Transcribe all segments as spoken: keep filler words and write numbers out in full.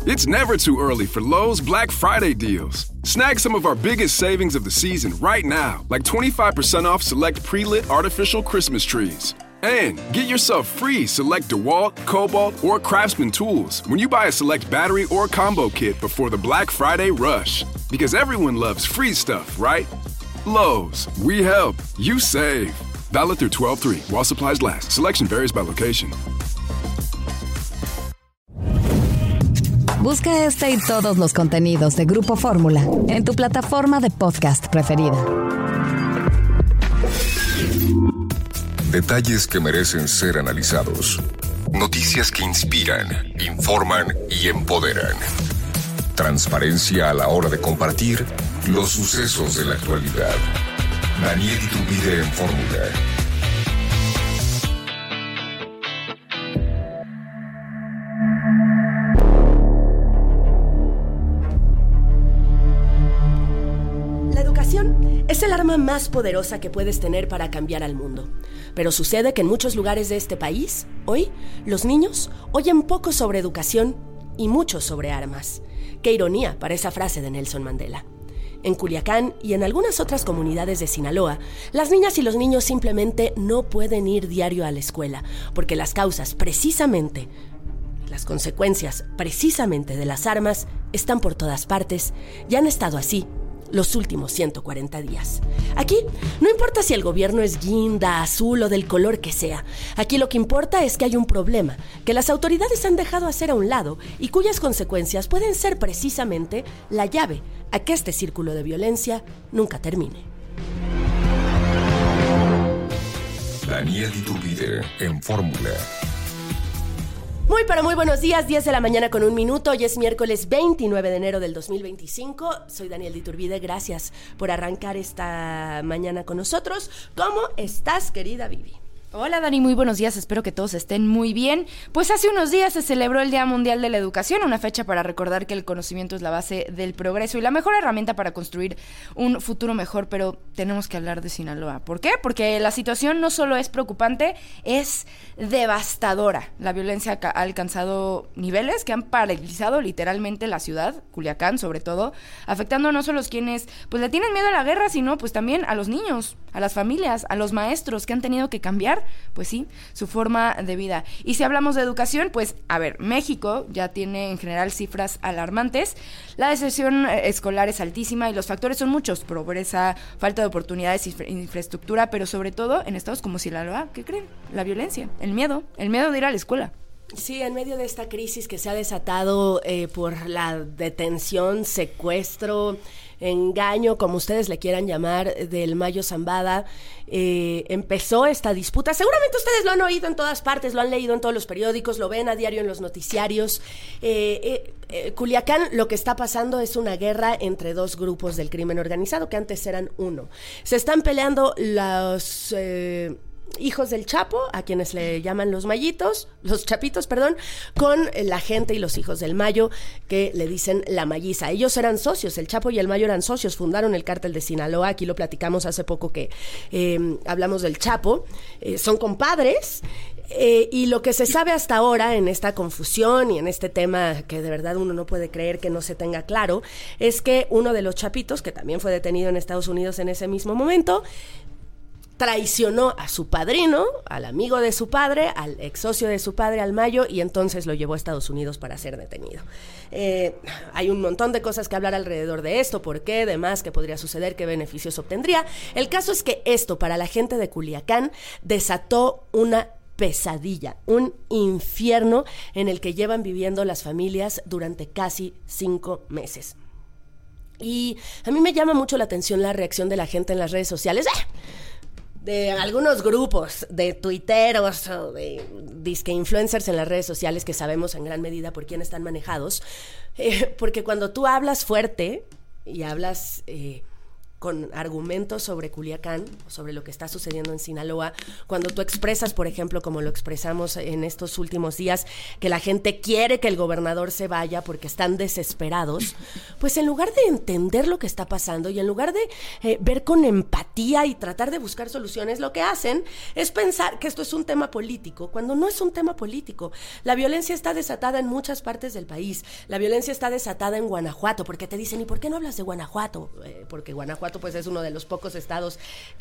It's never too early for Lowe's Black Friday deals. Snag some of our biggest savings of the season right now, like twenty-five percent off select pre-lit artificial Christmas trees. And get yourself free select DeWalt, Cobalt, or Craftsman tools when you buy a select battery or combo kit before the Black Friday rush. Because everyone loves free stuff, right? Lowe's, we help, you save. Valid through twelve three while supplies last. Selection varies by location. Busca este y todos los contenidos de Grupo Fórmula en tu plataforma de podcast preferida. Detalles que merecen ser analizados. Noticias que inspiran, informan y empoderan. Transparencia a la hora de compartir los sucesos de la actualidad. Daniel Iturbide en Fórmula. Es el arma más poderosa que puedes tener para cambiar al mundo. Pero sucede que en muchos lugares de este país, hoy, los niños oyen poco sobre educación y mucho sobre armas. Qué ironía para esa frase de Nelson Mandela. En Culiacán y en algunas otras comunidades de Sinaloa, las niñas y los niños simplemente no pueden ir diario a la escuela, porque las causas, precisamente, las consecuencias, precisamente, de las armas están por todas partes y han estado así los últimos ciento cuarenta días. Aquí no importa si el gobierno es guinda, azul o del color que sea. Aquí lo que importa es que hay un problema que las autoridades han dejado hacer a un lado y cuyas consecuencias pueden ser precisamente la llave a que este círculo de violencia nunca termine. Daniel Iturbide en Fórmula. Muy pero muy buenos días, diez de la mañana con un minuto. Hoy es miércoles veintinueve de enero del dos mil veinticinco. Soy Daniel Iturbide, gracias por arrancar esta mañana con nosotros. ¿Cómo estás, querida Vivi? Hola Dani, muy buenos días, espero que todos estén muy bien. Pues hace unos días se celebró el Día Mundial de la Educación, una fecha para recordar que el conocimiento es la base del progreso y la mejor herramienta para construir un futuro mejor, pero tenemos que hablar de Sinaloa. ¿Por qué? Porque la situación no solo es preocupante, es devastadora. La violencia ha alcanzado niveles que han paralizado literalmente la ciudad, Culiacán sobre todo, afectando no solo a quienes pues le tienen miedo a la guerra, sino pues también a los niños, a las familias, a los maestros que han tenido que cambiar, pues sí, su forma de vida. Y si hablamos de educación, pues, a ver, México ya tiene en general cifras alarmantes. La deserción escolar es altísima y los factores son muchos: pobreza, falta de oportunidades, infra- infraestructura, pero sobre todo en estados como Sinaloa, ¿qué creen? La violencia, el miedo, el miedo de ir a la escuela. Sí, en medio de esta crisis que se ha desatado eh, por la detención, secuestro, engaño, como ustedes le quieran llamar, del Mayo Zambada, eh, empezó esta disputa. Seguramente ustedes lo han oído en todas partes, lo han leído en todos los periódicos, lo ven a diario en los noticiarios. Eh, eh, eh, Culiacán, lo que está pasando es una guerra entre dos grupos del crimen organizado, que antes eran uno. Se están peleando los... Eh, hijos del Chapo, a quienes le llaman los mayitos, los chapitos, perdón, con la gente y los hijos del Mayo, que le dicen la Mayiza. Ellos eran socios, el Chapo y el Mayo eran socios, fundaron el cártel de Sinaloa. Aquí lo platicamos hace poco que eh, hablamos del Chapo, eh, son compadres. Eh, y lo que se sabe hasta ahora en esta confusión y en este tema que de verdad uno no puede creer que no se tenga claro, es que uno de los chapitos, que también fue detenido en Estados Unidos en ese mismo momento, traicionó a su padrino, al amigo de su padre, al ex socio de su padre, al Mayo, y entonces lo llevó a Estados Unidos para ser detenido. Eh, hay un montón de cosas que hablar alrededor de esto, por qué, demás, qué podría suceder, qué beneficios obtendría. El caso es que esto, para la gente de Culiacán, desató una pesadilla, un infierno en el que llevan viviendo las familias durante casi cinco meses. Y a mí me llama mucho la atención la reacción de la gente en las redes sociales. ¡Ah! De algunos grupos de tuiteros o de disque influencers en las redes sociales, que sabemos en gran medida por quién están manejados, eh, porque cuando tú hablas fuerte y hablas eh, con argumentos sobre Culiacán, sobre lo que está sucediendo en Sinaloa, cuando tú expresas, por ejemplo, como lo expresamos en estos últimos días, que la gente quiere que el gobernador se vaya porque están desesperados, pues en lugar de entender lo que está pasando y en lugar de eh, ver con empatía y tratar de buscar soluciones, lo que hacen es pensar que esto es un tema político, cuando no es un tema político. La violencia está desatada en muchas partes del país. La violencia está desatada en Guanajuato, porque te dicen, ¿y por qué no hablas de Guanajuato? Eh, porque Guanajuato pues es uno de los pocos estados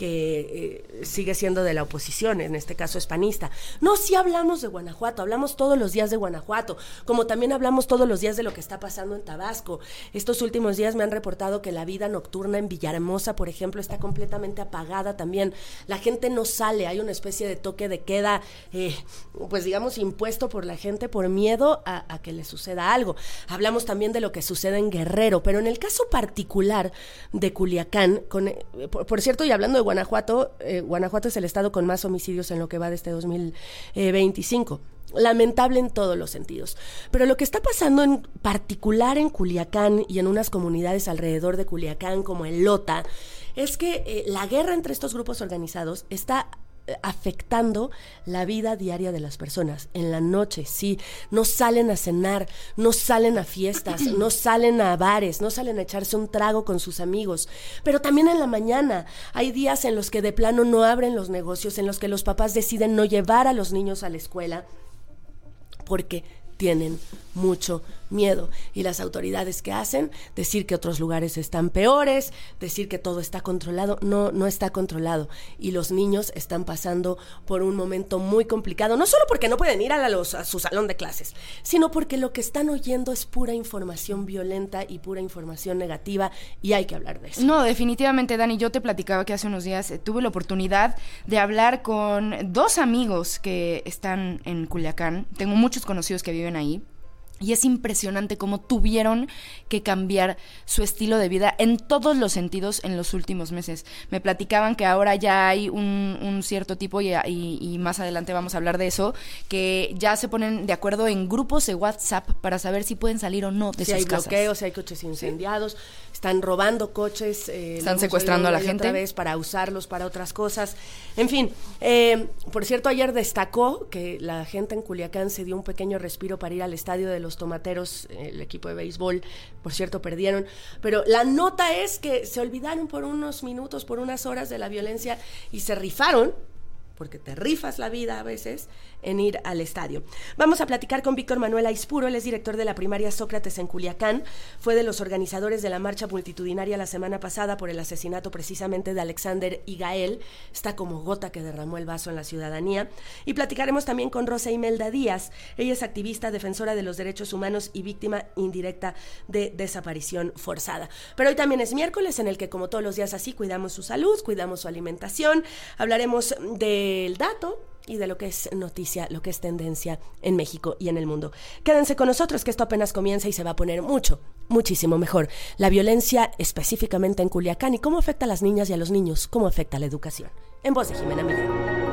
que eh, sigue siendo de la oposición, en este caso es panista. No, sí hablamos de Guanajuato, hablamos todos los días de Guanajuato, como también hablamos todos los días de lo que está pasando en Tabasco. Estos últimos días me han reportado que la vida nocturna en Villahermosa, por ejemplo, está completamente apagada también. La gente no sale, hay una especie de toque de queda, eh, pues digamos, impuesto por la gente por miedo a, a que le suceda algo. Hablamos también de lo que sucede en Guerrero, pero en el caso particular de Culiacán, con, eh, por, por cierto, y hablando de Guanajuato, eh, Guanajuato es el estado con más homicidios en lo que va de este dos mil veinticinco. Lamentable en todos los sentidos. Pero lo que está pasando en particular en Culiacán y en unas comunidades alrededor de Culiacán, como el Lota, es que eh, la guerra entre estos grupos organizados está afectando la vida diaria de las personas. En la noche, sí, no salen a cenar, no salen a fiestas, no salen a bares, no salen a echarse un trago con sus amigos, pero también en la mañana hay días en los que de plano no abren los negocios, en los que los papás deciden no llevar a los niños a la escuela porque tienen mucho miedo. Y las autoridades, ¿qué hacen? Decir que otros lugares están peores, decir que todo está controlado. No, no está controlado. Y los niños están pasando por un momento muy complicado, no solo porque no pueden ir a, los, a su salón de clases, sino porque lo que están oyendo es pura información violenta y pura información negativa, y hay que hablar de eso. No, definitivamente, Dani, yo te platicaba que hace unos días eh, tuve la oportunidad de hablar con dos amigos que están en Culiacán. Tengo muchos conocidos que viven ahí. Y es impresionante cómo tuvieron que cambiar su estilo de vida en todos los sentidos en los últimos meses. Me platicaban que ahora ya hay un, un cierto tipo, y, y, y más adelante vamos a hablar de eso, que ya se ponen de acuerdo en grupos de WhatsApp para saber si pueden salir o no de si sus hay casas. bloqueos, si hay coches incendiados, están robando coches. Eh, están secuestrando a la gente. Otra vez para usarlos para otras cosas. En fin, eh, por cierto, ayer destacó que la gente en Culiacán se dio un pequeño respiro para ir al estadio de los Tomateros, el equipo de béisbol, por cierto, perdieron, pero la nota es que se olvidaron por unos minutos, por unas horas de la violencia y se rifaron, porque te rifas la vida a veces, en ir al estadio. Vamos a platicar con Víctor Manuel Aispuro, él es director de la primaria Sócrates en Culiacán, fue de los organizadores de la marcha multitudinaria la semana pasada por el asesinato precisamente de Alexander y Gael, está como gota que derramó el vaso en la ciudadanía, y platicaremos también con Rosa Imelda Díaz, ella es activista, defensora de los derechos humanos y víctima indirecta de desaparición forzada. Pero hoy también es miércoles en el que, como todos los días así, cuidamos su salud, cuidamos su alimentación, hablaremos del dato y de lo que es noticia, lo que es tendencia en México y en el mundo. Quédense con nosotros que esto apenas comienza y se va a poner mucho, muchísimo mejor. La violencia específicamente en Culiacán y cómo afecta a las niñas y a los niños, cómo afecta a la educación. En voz de Jimena Miguel.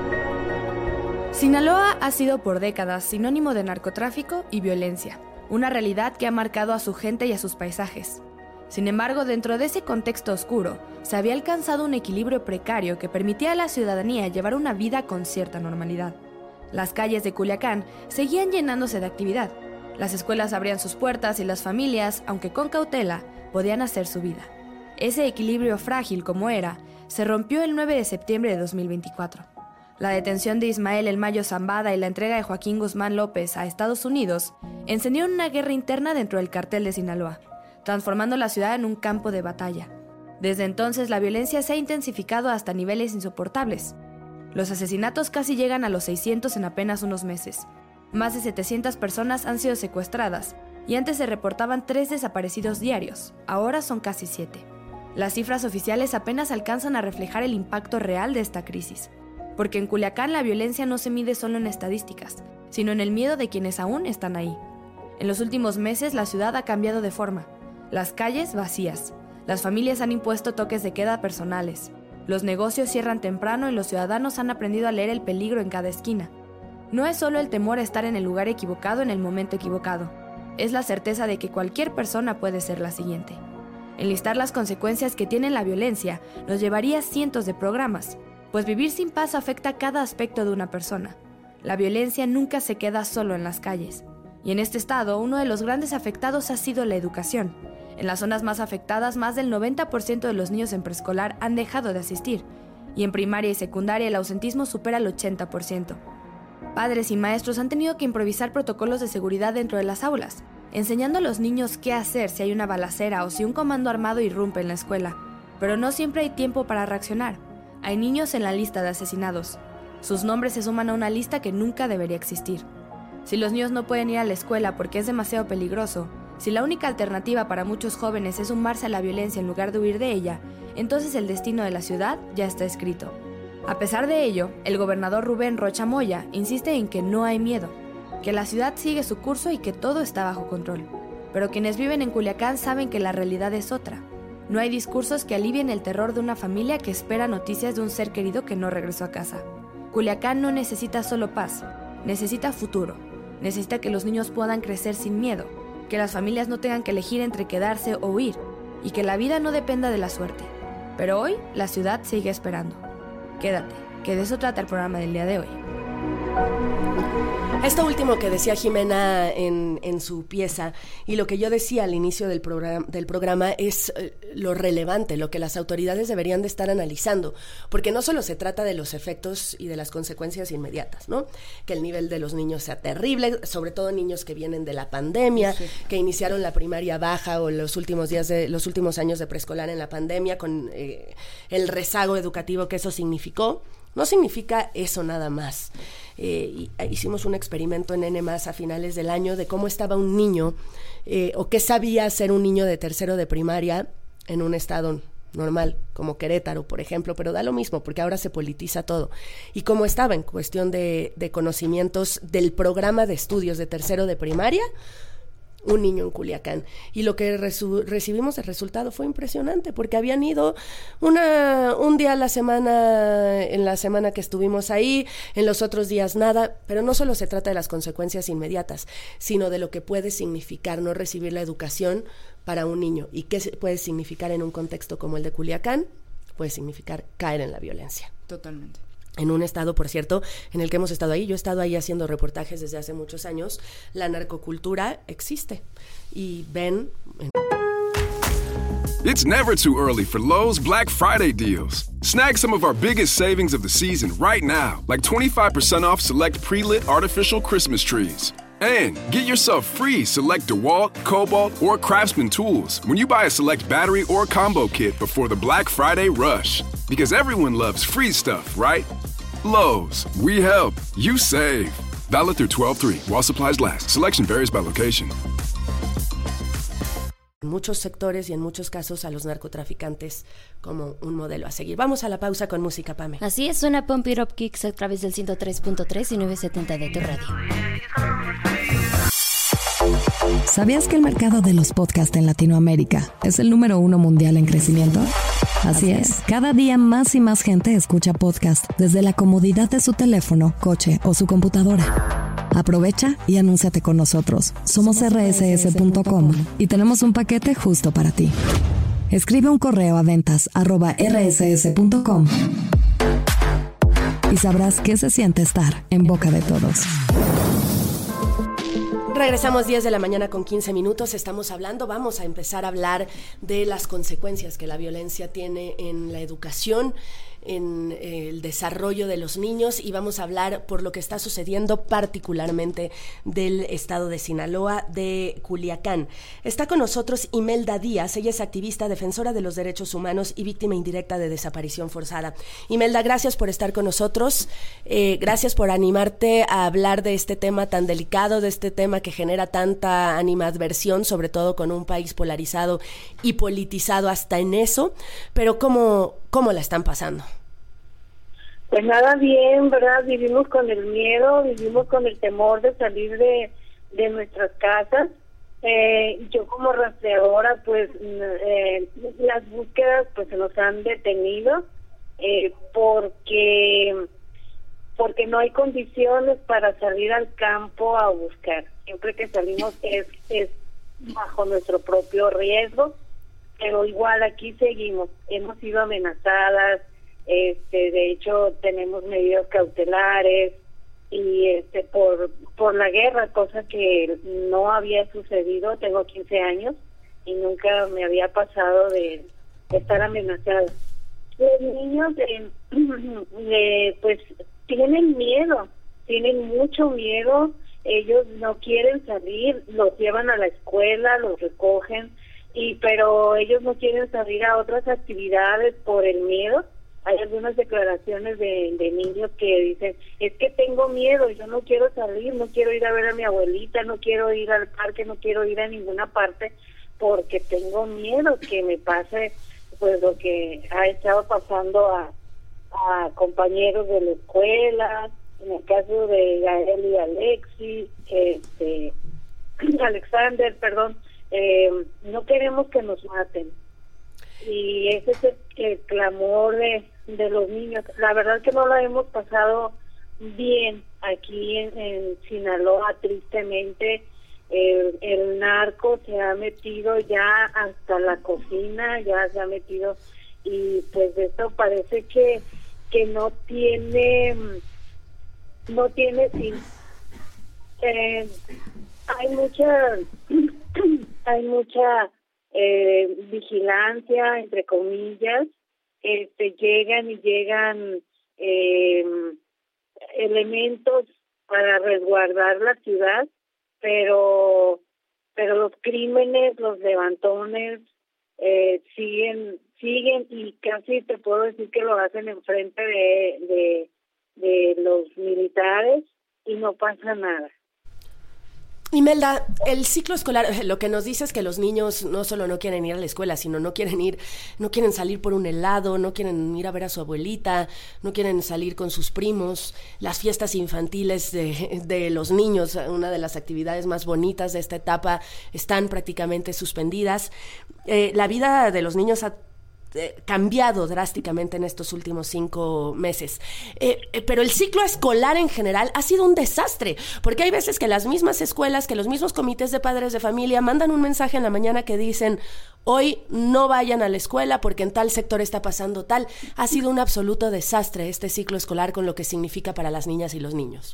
Sinaloa ha sido por décadas sinónimo de narcotráfico y violencia, una realidad que ha marcado a su gente y a sus paisajes. Sin embargo, dentro de ese contexto oscuro, se había alcanzado un equilibrio precario que permitía a la ciudadanía llevar una vida con cierta normalidad. Las calles de Culiacán seguían llenándose de actividad. Las escuelas abrían sus puertas y las familias, aunque con cautela, podían hacer su vida. Ese equilibrio frágil como era, se rompió el nueve de septiembre de dos mil veinticuatro. La detención de Ismael El Mayo Zambada y la entrega de Joaquín Guzmán López a Estados Unidos encendieron una guerra interna dentro del cartel de Sinaloa, transformando la ciudad en un campo de batalla. Desde entonces, la violencia se ha intensificado hasta niveles insoportables. Los asesinatos casi llegan a los seiscientos en apenas unos meses. Más de setecientas personas han sido secuestradas, y antes se reportaban tres desaparecidos diarios, ahora son casi siete. Las cifras oficiales apenas alcanzan a reflejar el impacto real de esta crisis, porque en Culiacán la violencia no se mide solo en estadísticas, sino en el miedo de quienes aún están ahí. En los últimos meses la ciudad ha cambiado de forma. Las calles vacías, las familias han impuesto toques de queda personales, los negocios cierran temprano y los ciudadanos han aprendido a leer el peligro en cada esquina. No es solo el temor a estar en el lugar equivocado en el momento equivocado, es la certeza de que cualquier persona puede ser la siguiente. Enlistar las consecuencias que tiene la violencia nos llevaría a cientos de programas, pues vivir sin paz afecta cada aspecto de una persona. La violencia nunca se queda solo en las calles. Y en este estado, uno de los grandes afectados ha sido la educación. En las zonas más afectadas, más del noventa por ciento de los niños en preescolar han dejado de asistir. Y en primaria y secundaria el ausentismo supera el ochenta por ciento. Padres y maestros han tenido que improvisar protocolos de seguridad dentro de las aulas, enseñando a los niños qué hacer si hay una balacera o si un comando armado irrumpe en la escuela. Pero no siempre hay tiempo para reaccionar. Hay niños en la lista de asesinados. Sus nombres se suman a una lista que nunca debería existir. Si los niños no pueden ir a la escuela porque es demasiado peligroso, si la única alternativa para muchos jóvenes es sumarse a la violencia en lugar de huir de ella, entonces el destino de la ciudad ya está escrito. A pesar de ello, el gobernador Rubén Rocha Moya insiste en que no hay miedo, que la ciudad sigue su curso y que todo está bajo control. Pero quienes viven en Culiacán saben que la realidad es otra. No hay discursos que alivien el terror de una familia que espera noticias de un ser querido que no regresó a casa. Culiacán no necesita solo paz, necesita futuro. Necesita que los niños puedan crecer sin miedo, que las familias no tengan que elegir entre quedarse o huir, y que la vida no dependa de la suerte. Pero hoy la ciudad sigue esperando. Quédate, que de eso trata el programa del día de hoy. Esto último que decía Jimena en, en su pieza y lo que yo decía al inicio del programa, del programa es eh, lo relevante, lo que las autoridades deberían de estar analizando, porque no solo se trata de los efectos y de las consecuencias inmediatas, ¿no? Que el nivel de los niños sea terrible, sobre todo niños que vienen de la pandemia, sí. que iniciaron la primaria baja o los últimos días de los últimos años de preescolar en la pandemia con eh, el rezago educativo que eso significó. No significa eso nada más. Eh, hicimos un experimento en N más a finales del año de cómo estaba un niño eh, o qué sabía ser un niño de tercero de primaria en un estado normal, como Querétaro, por ejemplo, pero da lo mismo porque ahora se politiza todo. Y cómo estaba en cuestión de, de conocimientos del programa de estudios de tercero de primaria, un niño en Culiacán. Y lo que resu- recibimos de resultado fue impresionante, porque habían ido una, un día a la semana, en la semana que estuvimos ahí, en los otros días nada, pero no solo se trata de las consecuencias inmediatas, sino de lo que puede significar no recibir la educación para un niño, y qué puede significar en un contexto como el de Culiacán, puede significar caer en la violencia. Totalmente. En un estado, por cierto, en el que hemos estado ahí, yo he estado ahí haciendo reportajes desde hace muchos años, la narcocultura existe. Y ven... It's never too early for Lowe's Black Friday deals. Snag some of our biggest savings of the season right now, like twenty-five percent off select pre-lit artificial Christmas trees. And get yourself free select DeWalt, Cobalt, or Craftsman tools when you buy a select battery or combo kit before the Black Friday rush. Because everyone loves free stuff, right? Lowe's, we help, you save. Valid through twelve three while supplies last. Selection varies by location. En muchos sectores y en muchos casos a los narcotraficantes como un modelo a seguir. Vamos a la pausa con música, Pame. Así es, suena Pump It Up Kicks a través del ciento tres punto tres y novecientos setenta de tu radio. ¿Sabías que el mercado de los podcasts en Latinoamérica es el número uno mundial en crecimiento? Así es, cada día más y más gente escucha podcast desde la comodidad de su teléfono, coche o su computadora. Aprovecha y anúnciate con nosotros. Somos erre ese ese punto com y tenemos un paquete justo para ti. Escribe un correo a ventas arroba erre ese ese punto com y sabrás qué se siente estar en boca de todos. Regresamos diez de la mañana con quince minutos, estamos hablando, vamos a empezar a hablar de las consecuencias que la violencia tiene en la educación, en el desarrollo de los niños, y vamos a hablar por lo que está sucediendo particularmente del estado de Sinaloa, de Culiacán. Está con nosotros Imelda Díaz, ella es activista, defensora de los derechos humanos y víctima indirecta de desaparición forzada. Imelda, gracias por estar con nosotros, eh, gracias por animarte a hablar de este tema tan delicado, de este tema que genera tanta animadversión, sobre todo con un país polarizado y politizado hasta en eso, pero ¿cómo, cómo la están pasando? Pues nada bien, ¿verdad? Vivimos con el miedo, vivimos con el temor de salir de, de nuestras casas. Eh, yo como rastreadora, pues eh, las búsquedas pues se nos han detenido eh, porque porque no hay condiciones para salir al campo a buscar. Siempre que salimos es, es bajo nuestro propio riesgo. pero igual aquí seguimos, hemos sido amenazadas, este, de hecho tenemos medidas cautelares y este por por la guerra, cosa que no había sucedido. Tengo quince años y nunca me había pasado de, de estar amenazada. Los niños eh, eh, pues tienen miedo, tienen mucho miedo, ellos no quieren salir, los llevan a la escuela, los recogen, y pero ellos no quieren salir a otras actividades por el miedo. Hay algunas declaraciones de, de niños que dicen, es que tengo miedo, yo no quiero salir, no quiero ir a ver a mi abuelita, no quiero ir al parque, no quiero ir a ninguna parte porque tengo miedo que me pase pues lo que ha estado pasando a, a compañeros de la escuela, en el caso de Gael y Alexis, este, Alexander, perdón, eh, no queremos que nos maten. Y ese es el, el clamor de, de los niños. La verdad que no la hemos pasado bien aquí en, en Sinaloa, tristemente. El, el narco se ha metido ya hasta la cocina, ya se ha metido, y pues esto parece que que no tiene no tiene fin. Eh, hay mucha hay mucha Eh, vigilancia, entre comillas, este, llegan y llegan eh, elementos para resguardar la ciudad, pero pero los crímenes, los levantones eh, siguen siguen y casi te puedo decir que lo hacen enfrente de, de de los militares y no pasa nada. Imelda, el ciclo escolar, lo que nos dice es que los niños no solo no quieren ir a la escuela, sino no quieren ir, no quieren salir por un helado, no quieren ir a ver a su abuelita, no quieren salir con sus primos. Las fiestas infantiles de, de los niños, una de las actividades más bonitas de esta etapa, están prácticamente suspendidas. Eh, la vida de los niños ha Eh, cambiado drásticamente en estos últimos cinco meses. Eh, eh, pero el ciclo escolar en general ha sido un desastre, porque hay veces que las mismas escuelas, que los mismos comités de padres de familia mandan un mensaje en la mañana que dicen, hoy no vayan a la escuela porque en tal sector está pasando tal. Ha sido un absoluto desastre este ciclo escolar con lo que significa para las niñas y los niños.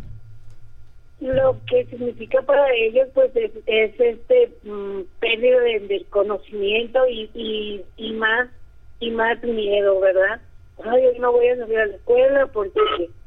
Lo que significa para ellos pues es, es este um, pérdida de, del conocimiento y, y y más y más miedo, ¿verdad? Ay, hoy no voy a salir a la escuela porque...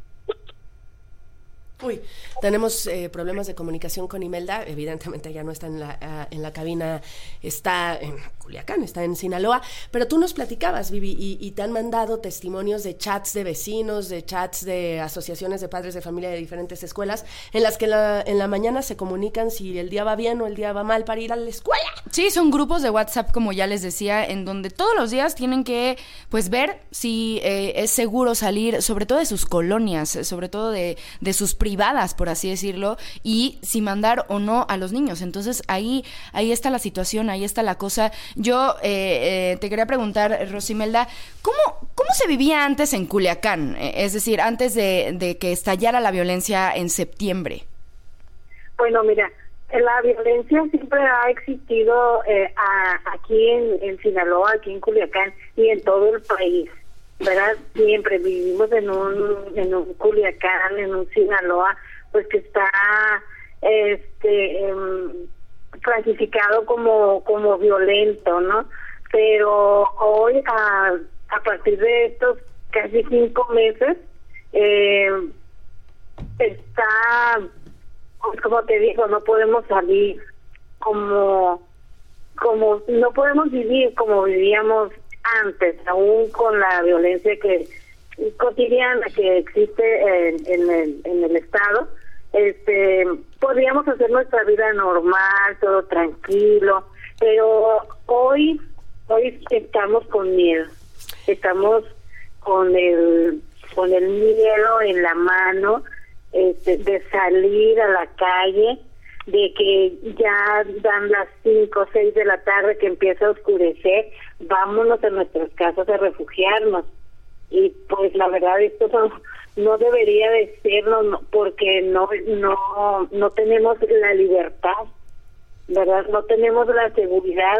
Uy, tenemos eh, problemas de comunicación con Imelda. Evidentemente ya no está en la, uh, en la cabina, está en Culiacán, está en Sinaloa, pero tú nos platicabas, Vivi, y, y te han mandado testimonios de chats de vecinos, de chats de asociaciones de padres de familia de diferentes escuelas, en las que la, en la mañana se comunican si el día va bien o el día va mal para ir a la escuela. Sí, son grupos de WhatsApp, como ya les decía, en donde todos los días tienen que pues ver si eh, es seguro salir, sobre todo de sus colonias, sobre todo de, de sus privadas, por así decirlo, y si mandar o no a los niños. Entonces ahí ahí está la situación, ahí está la cosa. Yo eh, eh, te quería preguntar, Rosimelda, ¿cómo, ¿cómo se vivía antes en Culiacán? Eh, es decir, antes de, de que estallara la violencia en septiembre. Bueno, mira, la violencia siempre ha existido eh, a, aquí en, en Sinaloa, aquí en Culiacán y en todo el país, ¿verdad? Siempre vivimos en un en un Culiacán, en un Sinaloa, pues que está este eh, clasificado como como violento, ¿no? Pero hoy a, a partir de estos casi cinco meses eh, está, pues como te digo, no podemos salir como como no podemos vivir como vivíamos antes, aún con la violencia que cotidiana que existe en, en el en el estado. Este, podríamos hacer nuestra vida normal, todo tranquilo, pero hoy hoy estamos con miedo, estamos con el con el miedo en la mano, este, de salir a la calle, de que ya dan las cinco o seis de la tarde que empieza a oscurecer, vámonos a nuestras casas a refugiarnos. Y pues la verdad esto no, no debería de ser, no, porque no no no tenemos la libertad, ¿verdad? No tenemos la seguridad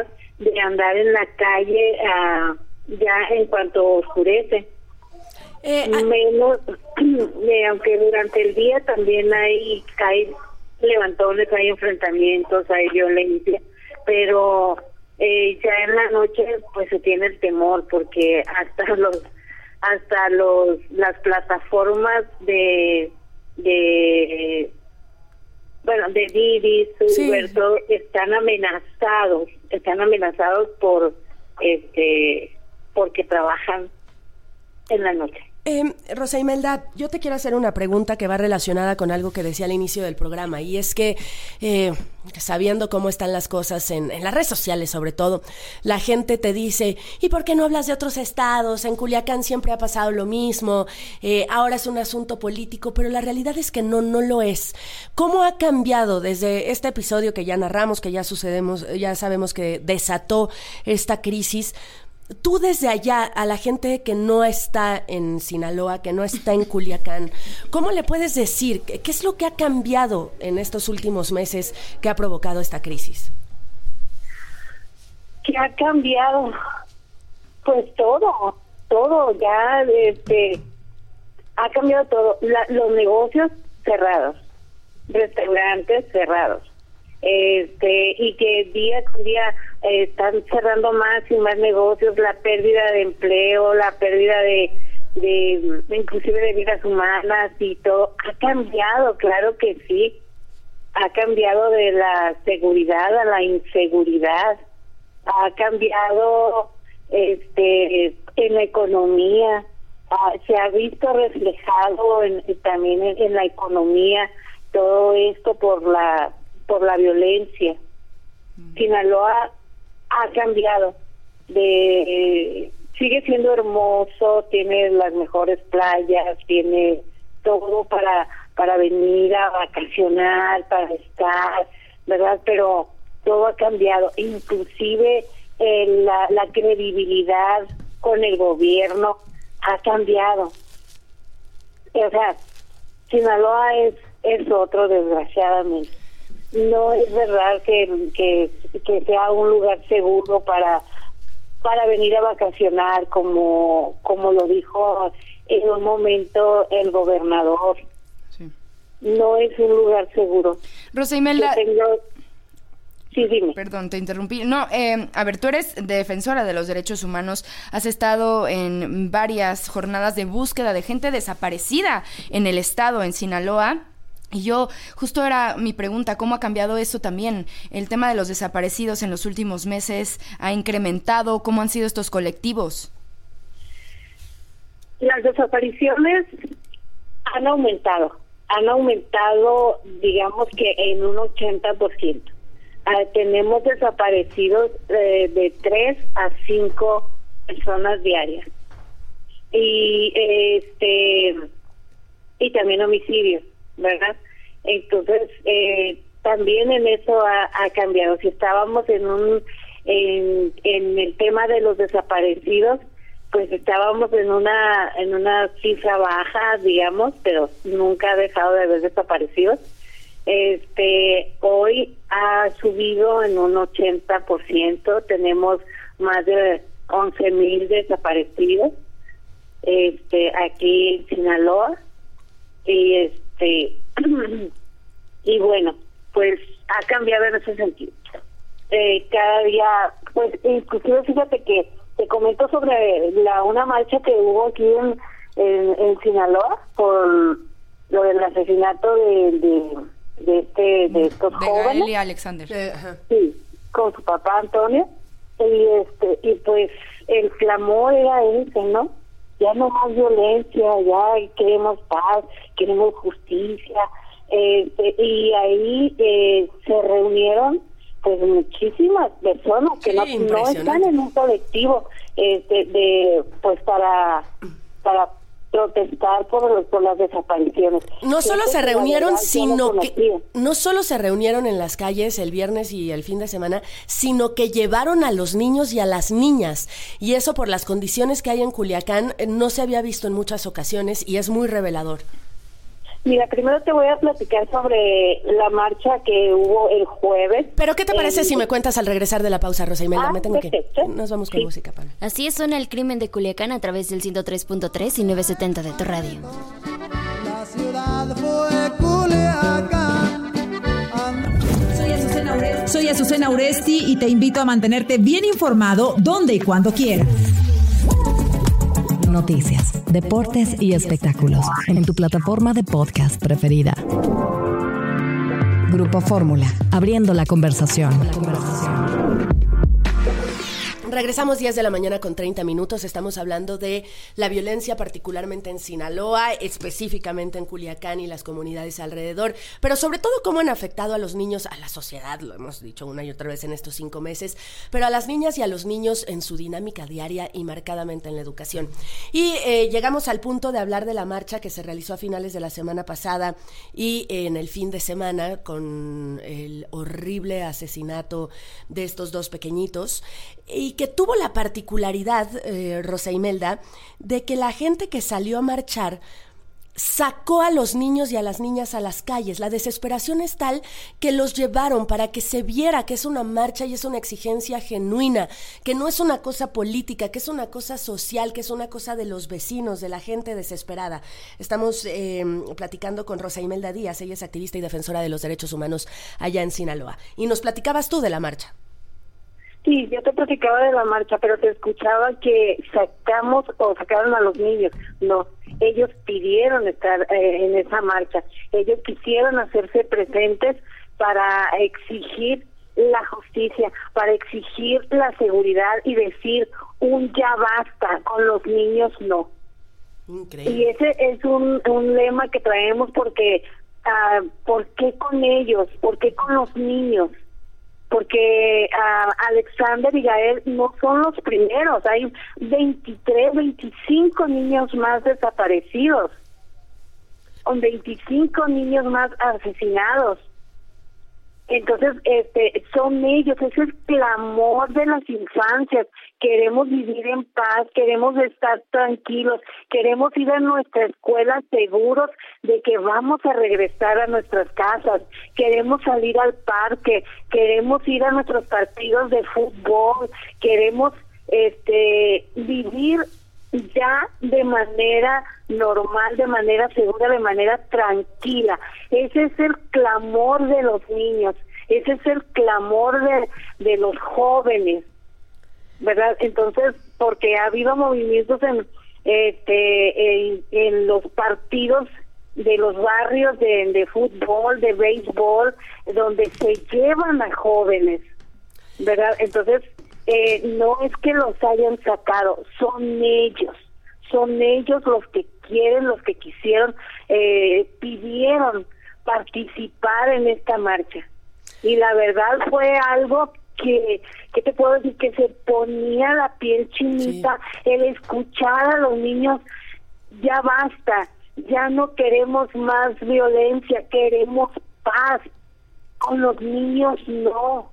de andar en la calle uh, ya en cuanto oscurece. Eh, Menos, eh, aunque durante el día también hay, hay levantones, hay enfrentamientos, hay violencia, pero eh, ya en la noche pues se tiene el temor, porque hasta los hasta los las plataformas de de bueno de Didi, Uber, sí. todo, están amenazados, están amenazados por este porque trabajan en la noche. Eh, Rosa Imelda, yo te quiero hacer una pregunta que va relacionada con algo que decía al inicio del programa, y es que eh, sabiendo cómo están las cosas en, en las redes sociales, sobre todo, la gente te dice, ¿y por qué no hablas de otros estados? En Culiacán siempre ha pasado lo mismo, eh, ahora es un asunto político, pero la realidad es que no, no lo es. ¿Cómo ha cambiado desde este episodio que ya narramos, que ya sucedemos, ya sabemos que desató esta crisis? Tú desde allá, a la gente que no está en Sinaloa, que no está en Culiacán, ¿cómo le puedes decir qué es lo que ha cambiado en estos últimos meses que ha provocado esta crisis? ¿Qué ha cambiado? Pues todo, todo, ya este, ha cambiado todo. La, los negocios cerrados, restaurantes cerrados, este y que día con día eh, están cerrando más y más negocios, la pérdida de empleo, la pérdida de, de inclusive de vidas humanas y todo, ha cambiado, claro que sí, ha cambiado de la seguridad a la inseguridad, ha cambiado este en la economía, ah, se ha visto reflejado en, también en, en la economía todo esto por la por la violencia. Mm. Sinaloa ha cambiado, de sigue siendo hermoso, tiene las mejores playas, tiene todo para para venir a vacacionar, para estar, ¿verdad? Pero todo ha cambiado, inclusive eh, la, la credibilidad con el gobierno ha cambiado. O sea, Sinaloa es, es otro, desgraciadamente. No es verdad que, que que sea un lugar seguro para para venir a vacacionar, como como lo dijo en un momento el gobernador. Sí. No es un lugar seguro. Rosa Imelda, tengo... Sí, dime. Perdón, te interrumpí. No, eh, a ver, tú eres defensora de los derechos humanos, has estado en varias jornadas de búsqueda de gente desaparecida en el estado, en Sinaloa. Y yo, justo era mi pregunta, ¿cómo ha cambiado eso también? El tema de los desaparecidos en los últimos meses ha incrementado, ¿cómo han sido estos colectivos? Las desapariciones han aumentado, han aumentado, digamos que en un ochenta por ciento. Uh, tenemos desaparecidos eh, de tres a cinco personas diarias. Y este y también homicidios, ¿verdad? Entonces eh, también en eso ha, ha cambiado. Si estábamos en un en, en el tema de los desaparecidos, pues estábamos en una en una cifra baja, digamos, pero nunca ha dejado de haber desaparecidos. Este hoy ha subido en un ochenta por ciento, tenemos más de once mil desaparecidos este aquí en Sinaloa. Y este y bueno, pues ha cambiado en ese sentido. Eh, cada día, pues inclusive fíjate que te comento sobre la una marcha que hubo aquí en, en, en Sinaloa por lo del asesinato de de, de este de estos de jóvenes. Gael y Alexander. Eh, sí, con su papá Antonio, y este y pues el clamor era ese, ¿no? Ya no más violencia, ya queremos paz, queremos justicia, este, y ahí eh, se reunieron pues muchísimas personas que sí, no, no están en un colectivo este, de pues para para protestar por, por las desapariciones. No solo se reunieron, sino que no solo se reunieron en las calles el viernes y el fin de semana, sino que llevaron a los niños y a las niñas, y eso por las condiciones que hay en Culiacán no se había visto en muchas ocasiones y es muy revelador. Mira, primero te voy a platicar sobre la marcha que hubo el jueves. Pero ¿qué te parece en... si me cuentas al regresar de la pausa, Rosa Imelda? Ah, me tengo perfecto. que... Nos vamos con sí. música, Pablo. Así es, suena El Crimen de Culiacán a través del ciento tres punto tres y novecientos setenta de tu radio. La ciudad fue Culiacán. Soy Azucena Uresti. Soy Azucena Uresti y te invito a mantenerte bien informado donde y cuando quieras. Noticias, deportes y espectáculos en tu plataforma de podcast preferida. Grupo Fórmula, abriendo la conversación. La conversación. Regresamos diez de la mañana con treinta minutos. Estamos hablando de la violencia, particularmente en Sinaloa, específicamente en Culiacán y las comunidades alrededor, pero sobre todo cómo han afectado a los niños, a la sociedad, lo hemos dicho una y otra vez en estos cinco meses, pero a las niñas y a los niños en su dinámica diaria y marcadamente en la educación. Y eh, llegamos al punto de hablar de la marcha que se realizó a finales de la semana pasada y eh, en el fin de semana con el horrible asesinato de estos dos pequeñitos, y que tuvo la particularidad, eh, Rosa Imelda, de que la gente que salió a marchar sacó a los niños y a las niñas a las calles. La desesperación es tal que los llevaron para que se viera que es una marcha y es una exigencia genuina, que no es una cosa política, que es una cosa social, que es una cosa de los vecinos, de la gente desesperada. Estamos eh, platicando con Rosa Imelda Díaz, ella es activista y defensora de los derechos humanos allá en Sinaloa. Y nos platicabas tú de la marcha. Sí, yo te platicaba de la marcha, pero te escuchaba que sacamos o sacaron a los niños. No, ellos pidieron estar eh, en esa marcha. Ellos quisieron hacerse presentes para exigir la justicia, para exigir la seguridad y decir un ya basta, con los niños no. Increíble. Y ese es un, un lema que traemos porque, uh, ¿por qué con ellos? ¿Por qué con los niños? Porque uh, Alexander y Gael no son los primeros, hay veintitrés, veinticinco niños más desaparecidos, con veinticinco niños más asesinados. Entonces, este, son ellos, ese es el clamor de las infancias. Queremos vivir en paz, queremos estar tranquilos, queremos ir a nuestra escuela seguros de que vamos a regresar a nuestras casas, queremos salir al parque, queremos ir a nuestros partidos de fútbol, queremos este vivir ya de manera normal, de manera segura, de manera tranquila. Ese es el clamor de los niños, ese es el clamor de, de los jóvenes, ¿verdad? Entonces, porque ha habido movimientos en este en, en los partidos de los barrios de, de fútbol, de béisbol, donde se llevan a jóvenes, ¿verdad? Entonces, Eh, no es que los hayan sacado, son ellos, son ellos los que quieren, los que quisieron, eh, pidieron participar en esta marcha. Y la verdad fue algo que, ¿qué te puedo decir? Que se ponía la piel chinita, sí. El escuchar a los niños, ya basta, ya no queremos más violencia, queremos paz, con los niños no.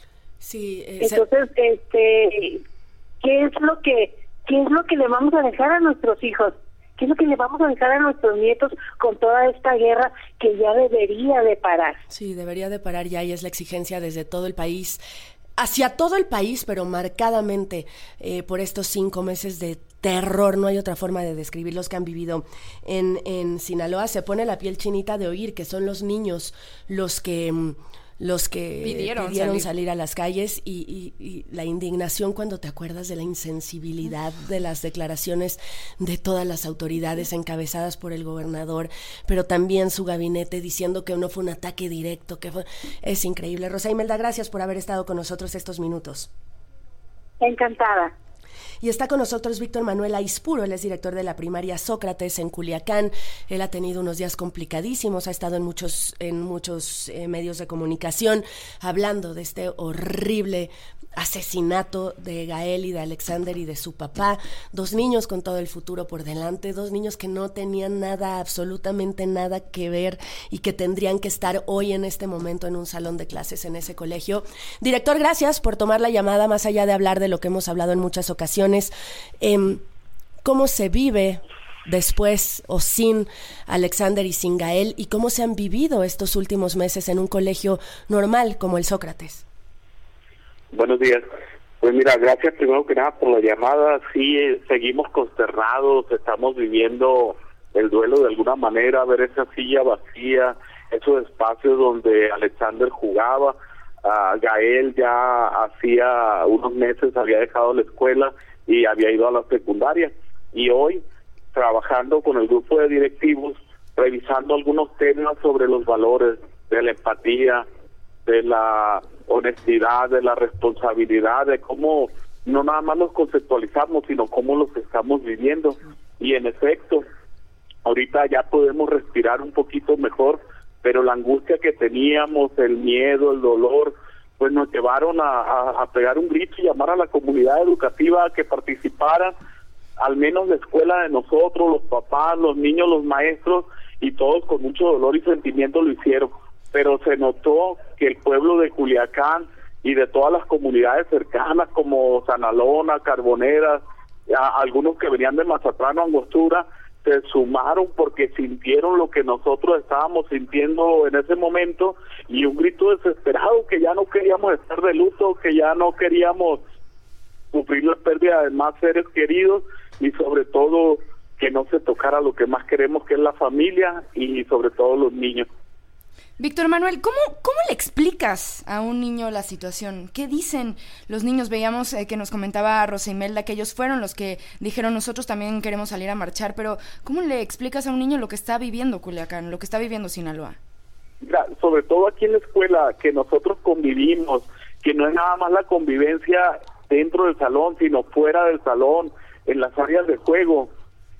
Sí, eh, entonces, se... este, ¿qué es lo que, qué es lo que le vamos a dejar a nuestros hijos? ¿Qué es lo que le vamos a dejar a nuestros nietos con toda esta guerra que ya debería de parar? Sí, debería de parar ya, y es la exigencia desde todo el país, hacia todo el país, pero marcadamente eh, por estos cinco meses de terror, no hay otra forma de describir los que han vivido en, en Sinaloa. Se pone la piel chinita de oír que son los niños los que... los que pidieron, pidieron salir. salir a las calles y, y, y la indignación cuando te acuerdas de la insensibilidad de las declaraciones de todas las autoridades encabezadas por el gobernador, pero también su gabinete diciendo que no fue un ataque directo, que fue... Es increíble. Rosa Imelda, gracias por haber estado con nosotros estos minutos. Encantada. Y está con nosotros Víctor Manuel Aispuro, él es director de la primaria Sócrates en Culiacán. Él ha tenido unos días complicadísimos, ha estado en muchos, en muchos eh, medios de comunicación hablando de este horrible asesinato de Gael y de Alexander y de su papá, dos niños con todo el futuro por delante, dos niños que no tenían nada, absolutamente nada que ver y que tendrían que estar hoy en este momento en un salón de clases en ese colegio. Director, gracias por tomar la llamada, más allá de hablar de lo que hemos hablado en muchas ocasiones. Eh, ¿Cómo se vive después o sin Alexander y sin Gael, y cómo se han vivido estos últimos meses en un colegio normal como el Sócrates. Buenos días. Pues mira, gracias primero que nada por la llamada. Sí, eh, seguimos consternados, estamos viviendo el duelo de alguna manera, ver esa silla vacía, esos espacios donde Alexander jugaba. Uh, Gael ya hacía unos meses había dejado la escuela y había ido a la secundaria, y hoy trabajando con el grupo de directivos, revisando algunos temas sobre los valores de la empatía, de la honestidad, de la responsabilidad, de cómo no nada más los conceptualizamos, sino cómo los estamos viviendo. Y en efecto, ahorita ya podemos respirar un poquito mejor, pero la angustia que teníamos, el miedo, el dolor, pues nos llevaron a, a, a pegar un grito y llamar a la comunidad educativa a que participara, al menos la escuela de nosotros, los papás, los niños, los maestros, y todos con mucho dolor y sentimiento lo hicieron. Pero se notó que el pueblo de Culiacán y de todas las comunidades cercanas como Sanalona, Carboneras, a, algunos que venían de Mazatlán o Angostura, se sumaron porque sintieron lo que nosotros estábamos sintiendo en ese momento, y un grito desesperado que ya no queríamos estar de luto, que ya no queríamos sufrir la pérdida de más seres queridos, y sobre todo que no se tocara lo que más queremos, que es la familia y sobre todo los niños. Víctor Manuel, ¿cómo, ¿cómo le explicas a un niño la situación? ¿Qué dicen los niños? Veíamos eh, que nos comentaba Rosa Imelda que ellos fueron los que dijeron nosotros también queremos salir a marchar, pero ¿cómo le explicas a un niño lo que está viviendo Culiacán, lo que está viviendo Sinaloa? Mira, sobre todo aquí en la escuela, que nosotros convivimos, que no es nada más la convivencia dentro del salón, sino fuera del salón, en las áreas de juego.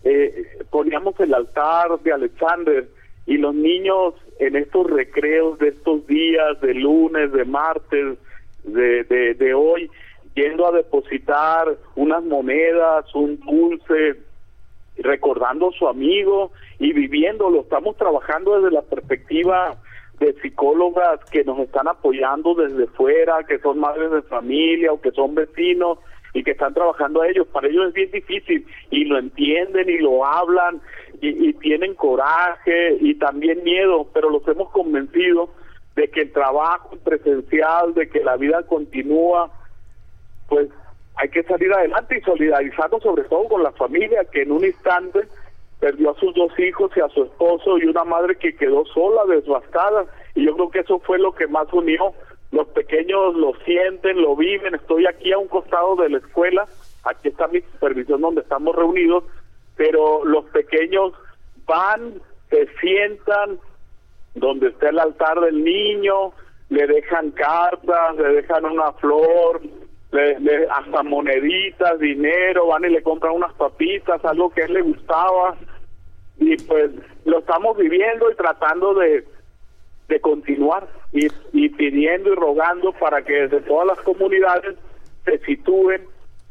Eh, poníamos el altar de Alexander, y los niños en estos recreos de estos días, de lunes, de martes, de, de, de hoy, yendo a depositar unas monedas, un dulce, recordando a su amigo y viviéndolo. Estamos trabajando desde la perspectiva de psicólogas que nos están apoyando desde fuera, que son madres de familia o que son vecinos y que están trabajando a ellos. Para ellos es bien difícil y lo entienden y lo hablan y, y tienen coraje y también miedo, pero los hemos convencido de que el trabajo presencial, de que la vida continúa, pues hay que salir adelante y solidarizarnos sobre todo con la familia que en un instante perdió a sus dos hijos y a su esposo, y una madre que quedó sola, devastada, y yo creo que eso fue lo que más unió. Los pequeños lo sienten, lo viven. Estoy aquí a un costado de la escuela, aquí está mi supervisión donde estamos reunidos, pero los pequeños van, se sientan donde está el altar del niño, le dejan cartas, le dejan una flor, le, le, hasta moneditas, dinero, van y le compran unas papitas, algo que a él le gustaba, y pues lo estamos viviendo y tratando de de continuar y, y pidiendo y rogando para que desde todas las comunidades se sitúen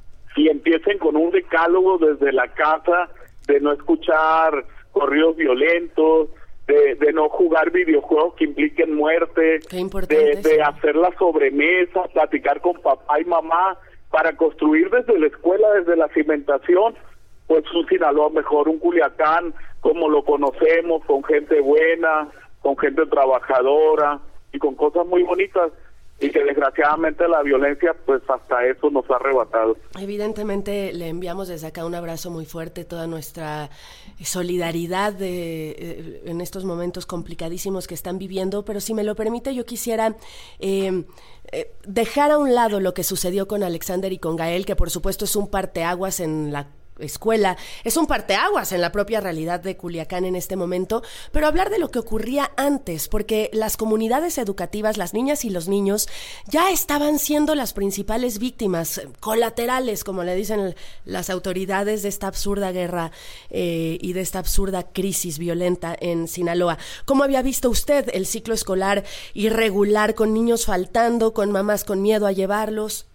y empiecen con un decálogo desde la casa de no escuchar corridos violentos, de, de no jugar videojuegos que impliquen muerte, de, de hacer la sobremesa, platicar con papá y mamá para construir desde la escuela, desde la cimentación, pues un Sinaloa mejor, un Culiacán como lo conocemos, con gente buena, con gente trabajadora y con cosas muy bonitas, y que desgraciadamente la violencia pues hasta eso nos ha arrebatado. Evidentemente le enviamos desde acá un abrazo muy fuerte, toda nuestra solidaridad de, eh, en estos momentos complicadísimos que están viviendo, pero si me lo permite yo quisiera eh, eh, dejar a un lado lo que sucedió con Alexander y con Gael, que por supuesto es un parteaguas en la escuela, es un parteaguas en la propia realidad de Culiacán en este momento, pero hablar de lo que ocurría antes, porque las comunidades educativas, las niñas y los niños, ya estaban siendo las principales víctimas, colaterales, como le dicen las autoridades de esta absurda guerra eh, y de esta absurda crisis violenta en Sinaloa. ¿Cómo había visto usted el ciclo escolar irregular, con niños faltando, con mamás con miedo a llevarlos?